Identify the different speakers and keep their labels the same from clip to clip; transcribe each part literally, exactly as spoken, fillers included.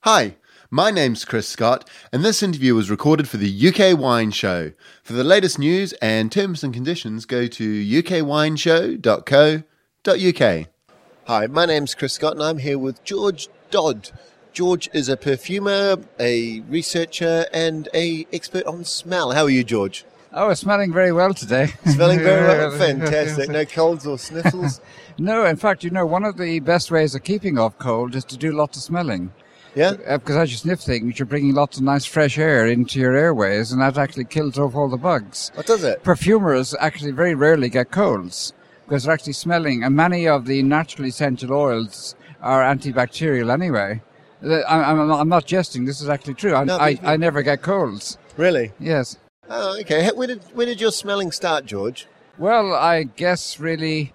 Speaker 1: Hi, my name's Chris Scott, and this interview was recorded for the U K Wine Show. For the latest news and terms and conditions, go to u k wine show dot co dot u k. Hi, my name's Chris Scott, and I'm here with George Dodd. George is a perfumer, a researcher, and a expert on smell. How are you, George?
Speaker 2: Oh, we're smelling very well today.
Speaker 1: Smelling very well? Fantastic. No colds or sniffles?
Speaker 2: No, in fact, you know, one of the best ways of keeping off cold is to do lots of smelling.
Speaker 1: Yeah?
Speaker 2: Uh, because as you sniff things, you're bringing lots of nice fresh air into your airways, and that actually kills off all the bugs.
Speaker 1: What does it?
Speaker 2: Perfumers actually very rarely get colds because they're actually smelling, and many of the naturally scented oils are antibacterial anyway. I'm, I'm, I'm not jesting. This is actually true. I,
Speaker 1: No,
Speaker 2: I,
Speaker 1: but-
Speaker 2: I never get colds.
Speaker 1: Really?
Speaker 2: Yes.
Speaker 1: Oh, okay. When did, when did your smelling start, George?
Speaker 2: Well, I guess really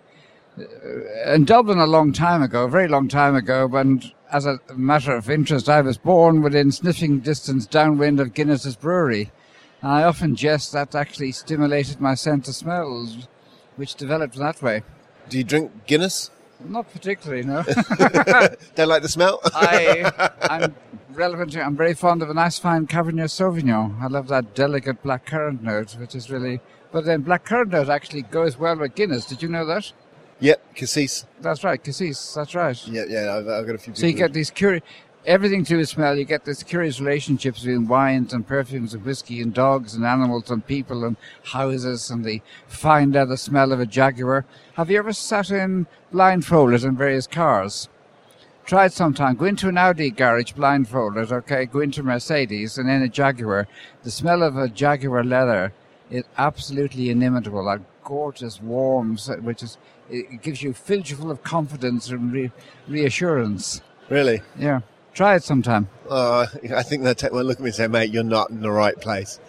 Speaker 2: uh, in Dublin a long time ago, a very long time ago, and as a matter of interest, I was born within sniffing distance downwind of Guinness's brewery. And I often jest that actually stimulated my sense of smells, which developed that way.
Speaker 1: Do you drink Guinness?
Speaker 2: Not particularly, no.
Speaker 1: Don't like the smell?
Speaker 2: I, I'm relevant. I'm very fond of a nice fine Cabernet Sauvignon. I love that delicate blackcurrant note, which is really... But then blackcurrant note actually goes well with Guinness. Did you know that?
Speaker 1: Yep, cassis.
Speaker 2: That's right, cassis. That's right.
Speaker 1: Yeah, yeah, I've, I've got a few people.
Speaker 2: So you get these curious... Everything to do with smell, you get this curious relationship between wines and perfumes and whiskey and dogs and animals and people and houses and the fine leather smell of a Jaguar. Have you ever sat in blindfolded in various cars? Try it sometime. Go into an Audi garage blindfolded, okay? Go into Mercedes and then a Jaguar. The smell of a Jaguar leather is absolutely inimitable. That gorgeous, warm, which is, it gives you, fills you full of confidence and re- reassurance.
Speaker 1: Really?
Speaker 2: Yeah. Try it sometime.
Speaker 1: Uh, I think they'll take one look at me and say, mate, you're not in the right place.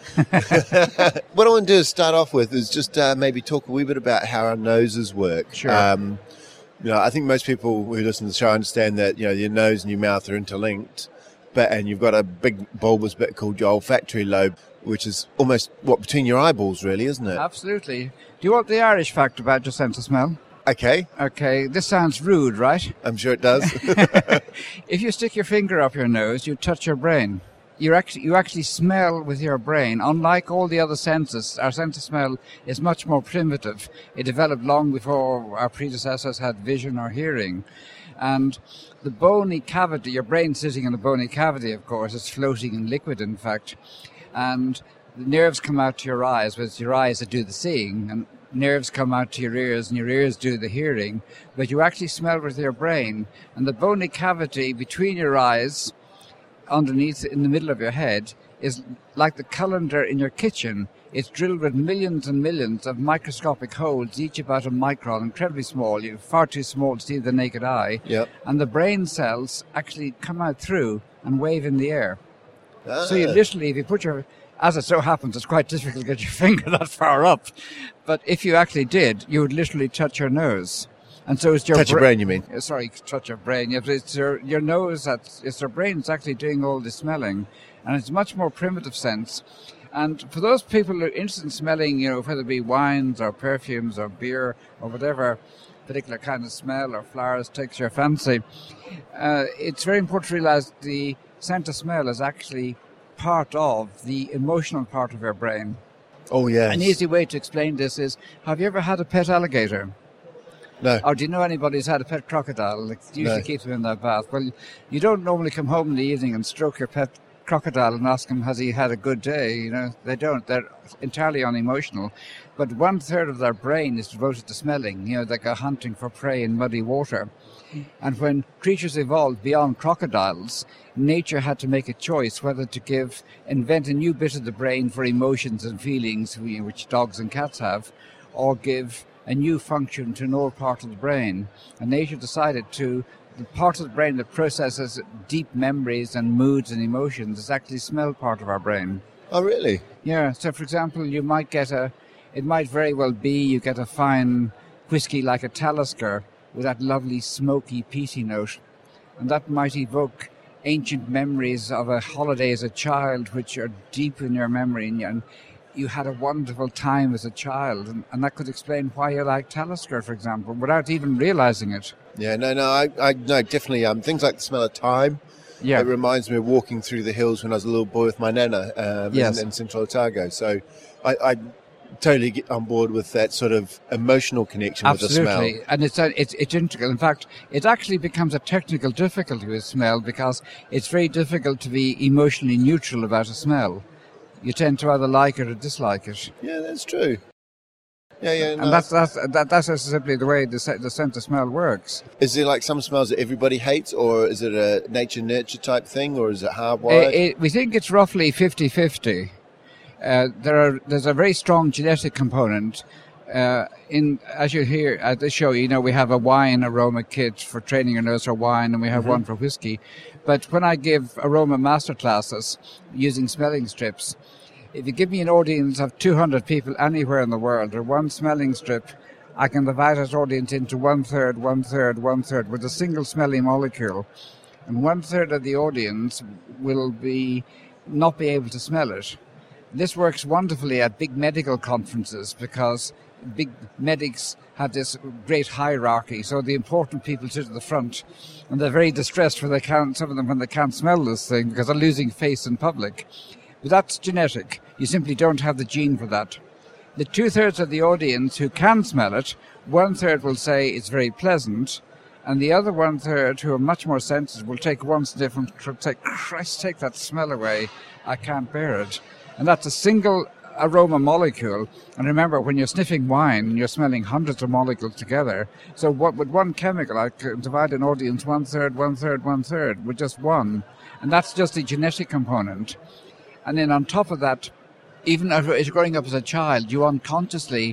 Speaker 1: What I want to do is start off with is just uh, maybe talk a wee bit about how our noses work.
Speaker 2: Sure.
Speaker 1: Um, you know, I think most people who listen to the show understand that, you know, your nose and your mouth are interlinked, but and you've got a big bulbous bit called your olfactory lobe, which is almost, what, between your eyeballs, really, isn't it?
Speaker 2: Absolutely. Do you want the Irish fact about your sense of smell?
Speaker 1: Okay,
Speaker 2: Okay, this sounds rude, right?
Speaker 1: I'm sure it does.
Speaker 2: If you stick your finger up your nose, you touch your brain. You actually, you actually smell with your brain. Unlike all the other senses, our sense of smell is much more primitive. It developed long before our predecessors had vision or hearing. And the bony cavity, your brain sitting in the bony cavity, of course, is floating in liquid, in fact. And the nerves come out to your eyes, but it's your eyes that do the seeing. And nerves come out to your ears, and your ears do the hearing. But you actually smell with your brain. And the bony cavity between your eyes, underneath, in the middle of your head, is like the colander in your kitchen. It's drilled with millions and millions of microscopic holes, each about a micron, incredibly small, you far too small to see with the naked eye.
Speaker 1: Yep.
Speaker 2: And the brain cells actually come out through and wave in the air.
Speaker 1: Ah.
Speaker 2: So you literally, if you put your, as it so happens, it's quite difficult to get your finger that far up. But if you actually did, you would literally touch your nose. And so it's your
Speaker 1: Touch your
Speaker 2: bra-
Speaker 1: brain, you mean?
Speaker 2: Uh, Sorry, touch your brain. Yeah, but it's your, your nose, that's, it's your brain that's actually doing all the smelling. And it's a much more primitive sense. And for those people who are interested in smelling, you know, whether it be wines or perfumes or beer or whatever particular kind of smell or flowers takes your fancy, uh, it's very important to realize the scent of smell is actually part of the emotional part of your brain.
Speaker 1: Oh, yes.
Speaker 2: An easy way to explain this is, have you ever had a pet alligator?
Speaker 1: No.
Speaker 2: Or do you know anybody who's had a pet crocodile? Like, usually
Speaker 1: No.
Speaker 2: keeps them in their bath. Well, you don't normally come home in the evening and stroke your pet crocodile and ask him, has he had a good day? You know, they don't. They're entirely unemotional. But one third of their brain is devoted to smelling. You know, they go hunting for prey in muddy water. And when creatures evolved beyond crocodiles, nature had to make a choice whether to give, invent a new bit of the brain for emotions and feelings, which dogs and cats have, or give a new function to an old part of the brain. And nature decided to, the part of the brain that processes deep memories and moods and emotions is actually smell part of our brain.
Speaker 1: Oh, really?
Speaker 2: Yeah, so for example, you might get a, it might very well be you get a fine whiskey like a Talisker with that lovely smoky, peaty note. And that might evoke ancient memories of a holiday as a child, which are deep in your memory, and you had a wonderful time as a child, and, and that could explain why you like Talisker, for example, without even realizing it.
Speaker 1: Yeah, no, no, I, I no, definitely. Um, things like the smell of thyme
Speaker 2: Yeah.
Speaker 1: It reminds me of walking through the hills when I was a little boy with my nana um,
Speaker 2: Yes.
Speaker 1: in, in Central Otago. So I, I totally get on board with that sort of emotional connection
Speaker 2: Absolutely.
Speaker 1: with the smell.
Speaker 2: And it's, a, it's it's integral. In fact, it actually becomes a technical difficulty with smell because it's very difficult to be emotionally neutral about a smell. You tend to either like it or dislike it.
Speaker 1: Yeah, that's true. Yeah, yeah. No.
Speaker 2: And that's that's that, that's simply the way the the scent of smell works.
Speaker 1: Is there like some smells that everybody hates, or is it a nature nurture type thing, or is it hardwired?
Speaker 2: It, it, we think it's roughly fifty-fifty. Uh, there are there's a very strong genetic component. Uh, in as you hear at this show, you know we have a wine aroma kit for training your nose for wine, and we have mm-hmm. one for whiskey. But when I give aroma masterclasses using smelling strips, if you give me an audience of two hundred people anywhere in the world, or one smelling strip, I can divide that audience into one third, one third, one third with a single smelling molecule, and one third of the audience will be not be able to smell it. This works wonderfully at big medical conferences because big medics have this great hierarchy. So the important people sit at the front, and they're very distressed when they can't, some of them when they can't smell this thing because they're losing face in public. But that's genetic. You simply don't have the gene for that. The two-thirds of the audience who can smell it, one-third will say it's very pleasant, and the other one-third, who are much more sensitive, will take one sniff and say, Christ, take that smell away. I can't bear it. And that's a single aroma molecule. And remember, when you're sniffing wine, you're smelling hundreds of molecules together. So what, with one chemical, I can divide an audience one-third, one-third, one-third, with just one. And that's just the genetic component. And then on top of that, even as you're growing up as a child, you unconsciously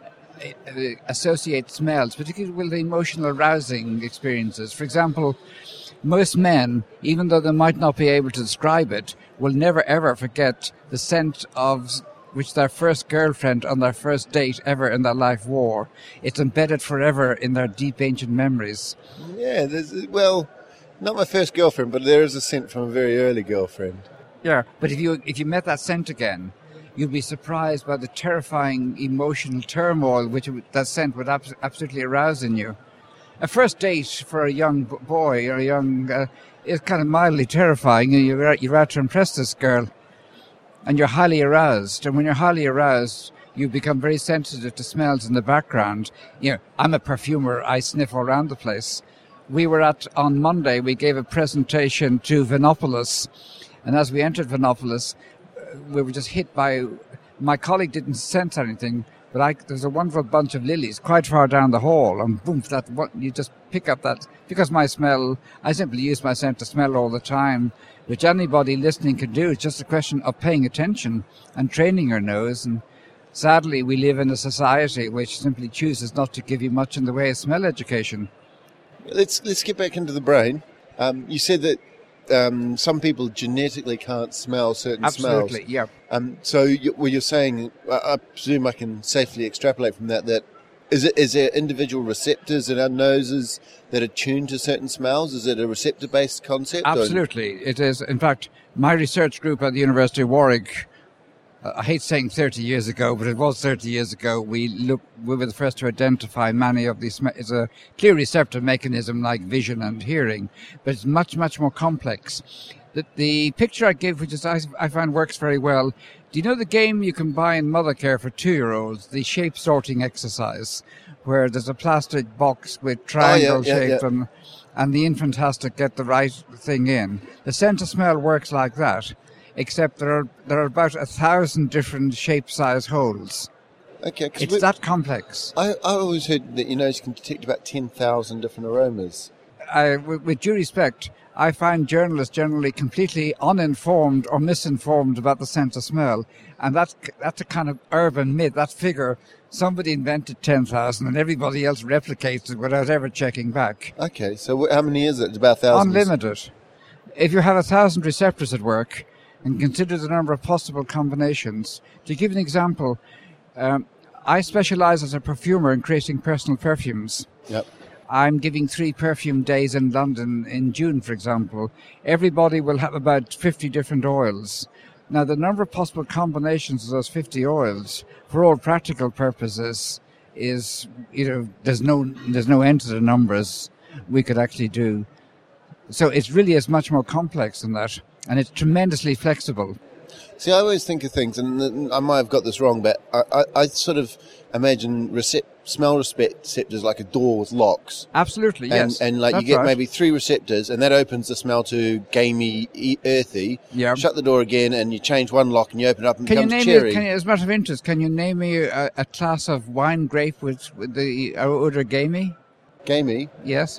Speaker 2: associate smells, particularly with the emotional arousing experiences. For example, most men, even though they might not be able to describe it, will never ever forget the scent of which their first girlfriend on their first date ever in their life wore. It's embedded forever in their deep ancient memories.
Speaker 1: Yeah, there's, well, not my first girlfriend, but there is a scent from a very early girlfriend.
Speaker 2: Yeah, but if you if you met that scent again, you'd be surprised by the terrifying emotional turmoil which it, that scent would ab- absolutely arouse in you. A first date for a young boy or a young uh, is kind of mildly terrifying. You're out, you're out to impress this girl, and you're highly aroused. And when you're highly aroused, you become very sensitive to smells in the background. You know, I'm a perfumer. I sniff all around the place. We were at on Monday. We gave a presentation to Vinopolis, and as we entered Vinopolis, we were just hit by. My colleague didn't sense anything. But I, there's a wonderful bunch of lilies quite far down the hall, and boom, that what you just pick up that. Because my smell, I simply use my scent to smell all the time, which anybody listening can do. It's just a question of paying attention and training your nose. And sadly, we live in a society which simply chooses not to give you much in the way of smell education.
Speaker 1: Let's let's get back into the brain. Um, you said that um, some people genetically can't smell certain
Speaker 2: Absolutely,
Speaker 1: smells.
Speaker 2: Absolutely, yeah.
Speaker 1: Um, so you, what you're saying, I, I presume I can safely extrapolate from that, that is, it, is there individual receptors in our noses that are tuned to certain smells? Is it a receptor-based concept?
Speaker 2: Absolutely, or? It is. In fact, my research group at the University of Warwick, uh, I hate saying thirty years ago, but it was thirty years ago, we look, we were the first to identify many of these. It's a clear receptor mechanism like vision and hearing, but it's much, much more complex. The, the picture I give, which is I, I find works very well, do you know the game you can buy in Mothercare for two-year-olds, the shape sorting exercise, where there's a plastic box with triangle
Speaker 1: oh, yeah, yeah,
Speaker 2: shapes
Speaker 1: yeah.
Speaker 2: and and the infant has to get the right thing in. The scent of smell works like that, except there are there are about a thousand different shape size holes.
Speaker 1: Okay,
Speaker 2: it's
Speaker 1: we,
Speaker 2: that complex.
Speaker 1: I, I always heard that your nose can detect about ten thousand different aromas.
Speaker 2: I, with, with due respect, I find journalists generally completely uninformed or misinformed about the sense of smell, and that's that's a kind of urban myth. That figure, somebody invented ten thousand, and everybody else replicates it without ever checking back.
Speaker 1: Okay, so how many is it? It's about thousands.
Speaker 2: Unlimited. If you have a thousand receptors at work, and consider the number of possible combinations. To give an example, um, I specialize as a perfumer in creating personal perfumes.
Speaker 1: Yep.
Speaker 2: I'm giving three perfume days in London in June, for example. Everybody will have about fifty different oils. Now, the number of possible combinations of those fifty oils, for all practical purposes, is, you know, there's no there's no end to the numbers we could actually do. So it really is much more complex than that, and it's tremendously flexible.
Speaker 1: See, I always think of things, and I might have got this wrong, but I, I, I sort of imagine recep- smell receptors like a door with locks.
Speaker 2: Absolutely,
Speaker 1: and,
Speaker 2: yes.
Speaker 1: And like
Speaker 2: That's
Speaker 1: you get
Speaker 2: right.
Speaker 1: maybe three receptors, and that opens the smell to gamey, e- earthy.
Speaker 2: Yeah.
Speaker 1: Shut the door again, and you change one lock, and you open it up, and
Speaker 2: Can
Speaker 1: it
Speaker 2: you
Speaker 1: becomes
Speaker 2: name
Speaker 1: cherry.
Speaker 2: me, can you, as a matter of interest, can you name me a, a class of wine grape with, with the odor gamey?
Speaker 1: Gamey.
Speaker 2: Yes.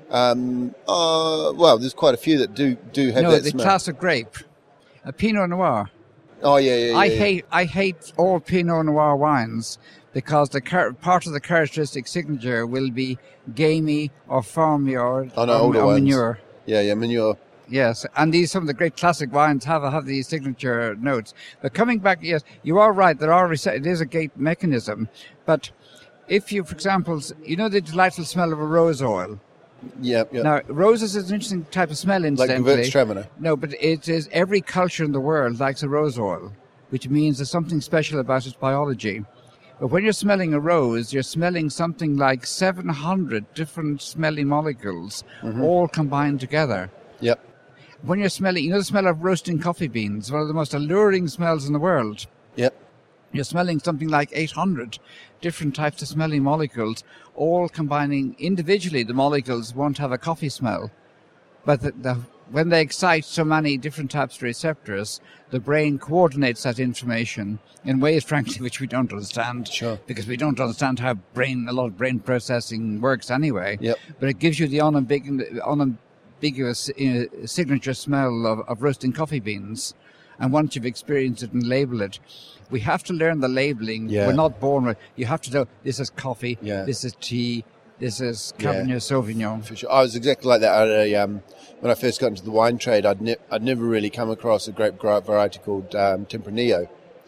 Speaker 1: Um, uh, well, there's quite a few that do do have
Speaker 2: no,
Speaker 1: that
Speaker 2: the
Speaker 1: smell.
Speaker 2: class of grape, a Pinot Noir.
Speaker 1: Oh yeah, yeah, yeah.
Speaker 2: I
Speaker 1: yeah.
Speaker 2: hate I hate all Pinot Noir wines because the char- part of the characteristic signature will be gamey or farmyard
Speaker 1: Oh, no,
Speaker 2: or,
Speaker 1: older
Speaker 2: or
Speaker 1: ones.
Speaker 2: manure.
Speaker 1: Yeah, yeah, manure.
Speaker 2: Yes, and these some of the great classic wines have have these signature notes. But coming back, yes, you are right. There are rece- it is a gate mechanism, but if you, for example, you know the delightful smell of a rose oil.
Speaker 1: Yeah, yeah.
Speaker 2: Now, roses is an interesting type of smell,
Speaker 1: like
Speaker 2: incidentally.
Speaker 1: Gewürztraminer.
Speaker 2: No, but it is every culture in the world likes a rose oil, which means there's something special about its biology. But when you're smelling a rose, you're smelling something like seven hundred different smelly molecules,
Speaker 1: Mm-hmm.
Speaker 2: all combined together.
Speaker 1: Yep.
Speaker 2: When you're smelling, you know the smell of roasting coffee beans, one of the most alluring smells in the world.
Speaker 1: Yep.
Speaker 2: You're smelling something like eight hundred different types of smelly molecules, all combining individually. The molecules won't have a coffee smell, but the, the, when they excite so many different types of receptors, the brain coordinates that information in ways, frankly, which we don't understand.
Speaker 1: Sure.
Speaker 2: Because we don't understand how brain, a lot of brain processing works anyway.
Speaker 1: Yep.
Speaker 2: But it gives you the unambig- unambiguous uh, signature smell of, of roasting coffee beans. And once you've experienced it and label it, we have to learn the labeling.
Speaker 1: Yeah.
Speaker 2: We're not born with. You have to know this is coffee,
Speaker 1: Yeah.
Speaker 2: this is tea, this is
Speaker 1: Yeah.
Speaker 2: Cabernet Sauvignon.
Speaker 1: For sure. I was exactly like that. I had a, um, when I first got into the wine trade, I'd, ne- I'd never really come across a grape gra- variety called um, Tempranillo,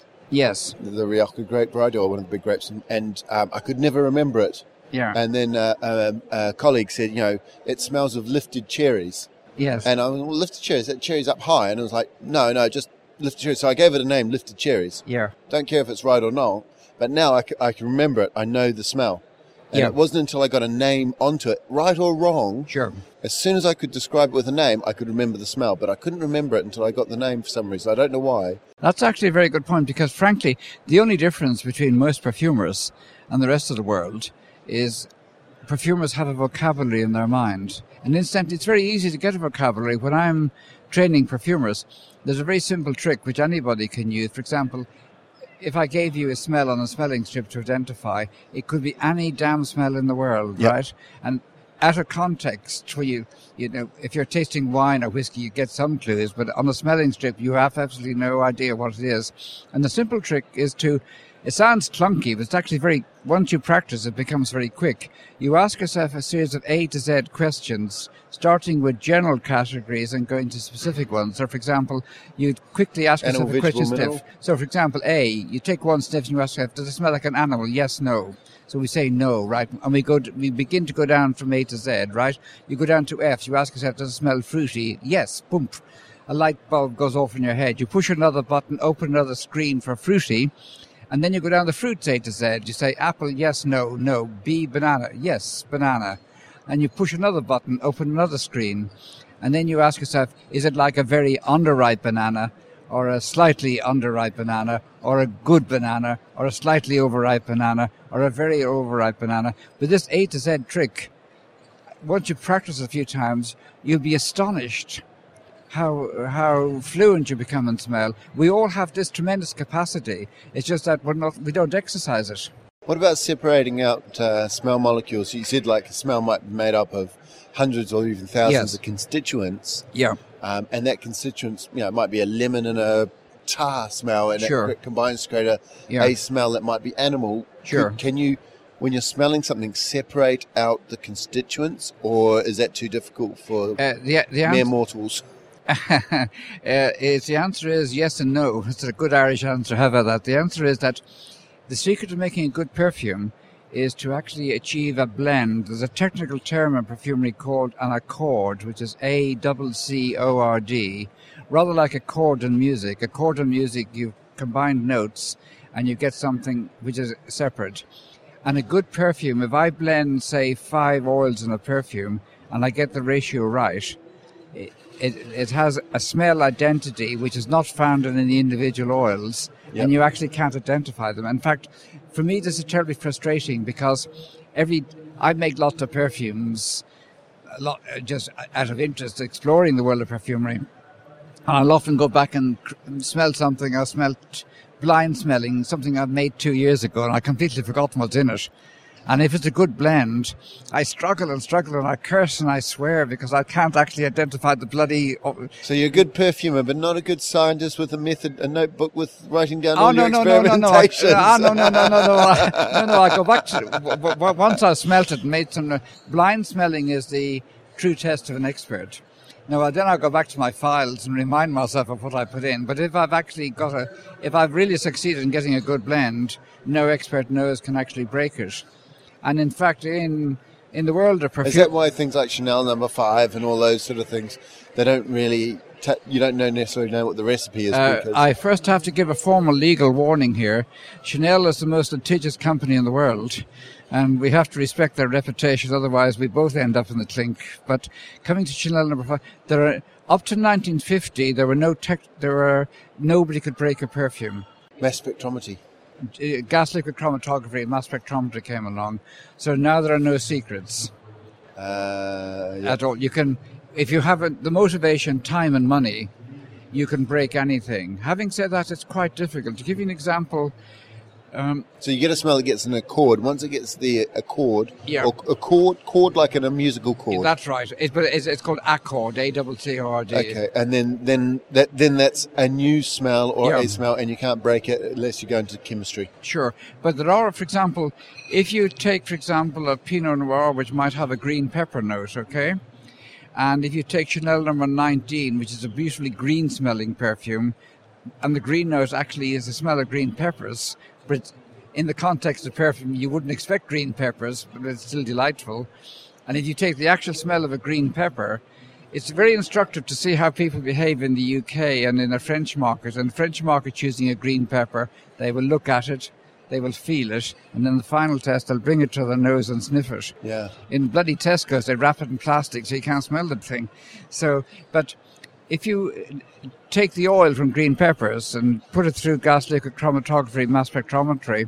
Speaker 2: Yes.
Speaker 1: the, the Rioja grape variety, or one of the big grapes, and, and um, I could never remember it.
Speaker 2: Yeah.
Speaker 1: And then uh, a, a colleague said, you know, it smells of lifted cherries.
Speaker 2: yes.
Speaker 1: And I was, well, lifted cherries, that cherry's up high. And I was like, no, no, just lifted cherries. So I gave it a name, Lifted Cherries.
Speaker 2: yeah.
Speaker 1: Don't care if it's right or not, but now I, c- I can remember it. I know the smell. And
Speaker 2: Yeah.
Speaker 1: it wasn't until I got a name onto it, right or wrong,
Speaker 2: Sure.
Speaker 1: as soon as I could describe it with a name, I could remember the smell. But I couldn't remember it until I got the name for some reason. I don't know why.
Speaker 2: That's actually a very good point because, frankly, the only difference between most perfumers and the rest of the world is perfumers have a vocabulary in their mind. And incidentally, it's very easy to get a vocabulary. When I'm training perfumers, there's a very simple trick which anybody can use. For example, if I gave you a smell on a smelling strip to identify, it could be any damn smell in the world,
Speaker 1: Yep.
Speaker 2: right? And out of context, where you, you know, if you're tasting wine or whiskey, you get some clues, but on a smelling strip, you have absolutely no idea what it is. And the simple trick is to, it sounds clunky, but it's actually very, once you practice, it becomes very quick. You ask yourself a series of A to Z questions, starting with general categories and going to specific ones. So, for example, you quickly ask
Speaker 1: Animal,
Speaker 2: yourself a question
Speaker 1: vegetable,
Speaker 2: sniff.
Speaker 1: mineral?
Speaker 2: So, for example, A, you take one sniff and you ask yourself, does it smell like an animal? Yes, no. So we say no, right? And we go, to, we begin to go down from A to Z, right? You go down to F. You ask yourself, does it smell fruity? Yes, boom. A light bulb goes off in your head. You push another button, open another screen for fruity. And then you go down the fruits A to Z. You say apple, yes, no, no. B, banana, yes, banana. And you push another button, open another screen. And then you ask yourself, is it like a very underripe banana, or a slightly underripe banana, or a good banana, or a slightly overripe banana, or a very overripe banana? With this A to Z trick, once you practice a few times, you'll be astonished how how fluent you become in smell. We all have this tremendous capacity. It's just that we're not, we don't exercise it.
Speaker 1: What about separating out uh, smell molecules? You said like a smell might be made up of hundreds or even thousands
Speaker 2: Yes.
Speaker 1: of constituents.
Speaker 2: Yeah.
Speaker 1: Um, and that constituents, you know, it might be a lemon and a tar smell, and
Speaker 2: Sure.
Speaker 1: it combines to create a,
Speaker 2: Yeah.
Speaker 1: a smell that might be animal.
Speaker 2: Sure.
Speaker 1: Could- Can you, when you're smelling something, separate out the constituents, or is that too difficult for
Speaker 2: Uh, the the
Speaker 1: mere
Speaker 2: answer,
Speaker 1: mortals?
Speaker 2: uh, is the answer is yes and no. It's a good Irish answer. How about that? The answer is that the secret of making a good perfume is to actually achieve a blend. There's a technical term in perfumery called an accord, which is A C C O R D, rather like a chord in music. A chord in music, you combine notes and you get something which is separate. And a good perfume, if I blend, say, five oils in a perfume and I get the ratio right, it, it, it has a smell identity which is not found in the individual oils, yep. and you actually can't identify them. In fact, for me, this is terribly frustrating because every I make lots of perfumes, a lot, just out of interest, exploring the world of perfumery. And I'll often go back and smell something I smelt blind smelling, something I've made two years ago, and I completely forgotten what's in it. And if it's a good blend, I struggle and struggle and I curse and I swear because I can't actually identify the bloody...
Speaker 1: So you're a good perfumer, but not a good scientist with a method, a notebook with writing down
Speaker 2: oh,
Speaker 1: all
Speaker 2: no,
Speaker 1: your
Speaker 2: no, no, no, no,
Speaker 1: experimentations.
Speaker 2: I, no, no, no, no, no, I, no, no, I go back to... W- w- once I've smelt it and made some... Blind smelling is the true test of an expert. Now, then I'll go back to my files and remind myself of what I put in. But if I've actually got a... If I've really succeeded in getting a good blend, no expert knows can actually break it. And in fact, in in the world of perfume...
Speaker 1: Is that why things like Chanel number five and all those sort of things, they don't really... T- you don't know necessarily know what the recipe is?
Speaker 2: Uh,
Speaker 1: because
Speaker 2: I first have to give a formal legal warning here. Chanel is the most litigious company in the world, and we have to respect their reputation, otherwise we both end up in the clink. But coming to Chanel number five, there are... Up to nineteen fifty, there were no tech... There were... Nobody could break a perfume.
Speaker 1: Mass spectrometry.
Speaker 2: Gas liquid chromatography and mass spectrometry came along, so now there are no secrets
Speaker 1: uh, yeah.
Speaker 2: at all. You can, if you have a, the motivation, time and money, you can break anything. Having said that, it's quite difficult. To give you an example, um,
Speaker 1: so you get a smell that gets an accord. Once it gets the accord,
Speaker 2: yeah.
Speaker 1: or a chord, chord like in a musical chord.
Speaker 2: That's right. It, but it's, it's called accord, A C C O R D.
Speaker 1: Okay, and then then that then that's a new smell or
Speaker 2: yeah.
Speaker 1: a smell, and you can't break it unless you go into chemistry.
Speaker 2: Sure, but there are, for example, if you take, for example, a Pinot Noir, which might have a green pepper note, okay, and if you take Chanel number nineteen, which is a beautifully green-smelling perfume, and the green note actually is the smell of green peppers. But in the context of perfume, you wouldn't expect green peppers, but it's still delightful. And if you take the actual smell of a green pepper, it's very instructive to see how people behave in the U K and in a French market. And the French market choosing a green pepper, they will look at it, they will feel it, and then the final test, they'll bring it to their nose and sniff it.
Speaker 1: Yeah.
Speaker 2: In bloody Tesco's, they wrap it in plastic so you can't smell the thing. So, but... If you take the oil from green peppers and put it through gas liquid chromatography, mass spectrometry,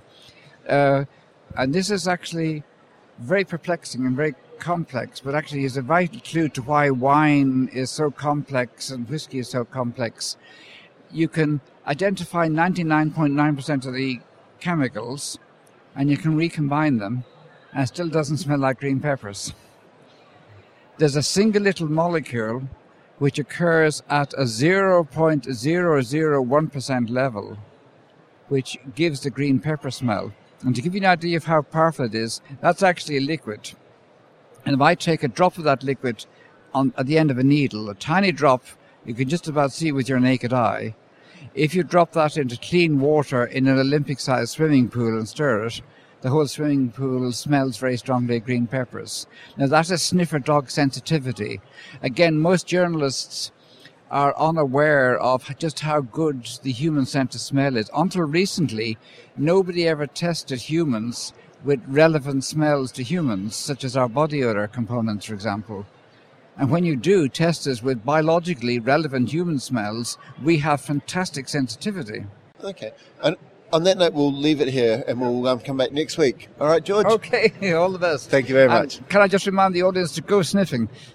Speaker 2: uh, and this is actually very perplexing and very complex, but actually is a vital clue to why wine is so complex and whiskey is so complex. You can identify ninety-nine point nine percent of the chemicals, and you can recombine them, and it still doesn't smell like green peppers. There's a single little molecule which occurs at a zero point zero zero one percent level, which gives the green pepper smell. And to give you an idea of how powerful it is, that's actually a liquid. And if I take a drop of that liquid on at the end of a needle, a tiny drop, you can just about see with your naked eye. If you drop that into clean water in an Olympic-sized swimming pool and stir it, the whole swimming pool smells very strongly of green peppers. Now, that is sniffer dog sensitivity. Again, most journalists are unaware of just how good the human scent of smell is. Until recently, nobody ever tested humans with relevant smells to humans, such as our body odor components, for example. And when you do test us with biologically relevant human smells, we have fantastic sensitivity.
Speaker 1: Okay. And on that note, we'll leave it here and we'll um, come back next week. All right, George?
Speaker 2: Okay, all the best.
Speaker 1: Thank you very much.
Speaker 2: And can I just remind the audience to go sniffing?